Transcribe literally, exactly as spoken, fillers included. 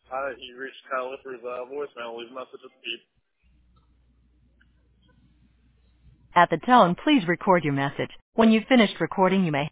Hi, you reached Kyle Lipper's uh, voicemail. Leave a message at the beep. At the tone, please record your message. When you've finished recording, you may